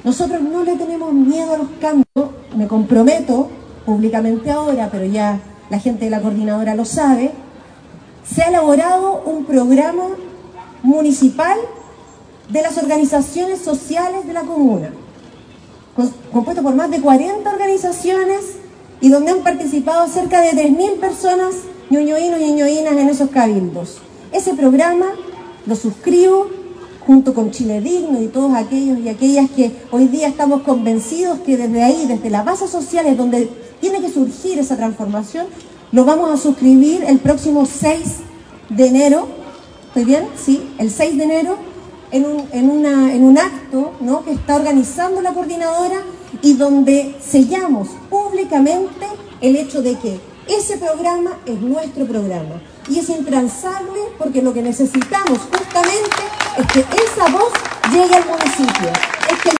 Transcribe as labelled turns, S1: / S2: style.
S1: Nosotros no le tenemos miedo a los cambios. Me comprometo públicamente ahora, pero ya la gente de la coordinadora lo sabe. Se ha elaborado un programa municipal de las organizaciones sociales de la comuna, compuesto por más de 40 organizaciones y donde han participado cerca de 3.000 personas, ñoñoínos y ñoñoínas, en esos cabildos. Ese programa lo suscribo junto con Chile Digno y todos aquellos y aquellas que hoy día estamos convencidos que desde ahí, desde la base social, es donde tiene que surgir esa transformación. Lo vamos a suscribir el próximo 6 de enero, ¿estoy bien? Sí, el 6 de enero, en un acto, ¿no?, que está organizando la coordinadora y donde sellamos públicamente el hecho de que ese programa es nuestro programa y es intransable, porque lo que necesitamos justamente es que esa voz llegue al municipio.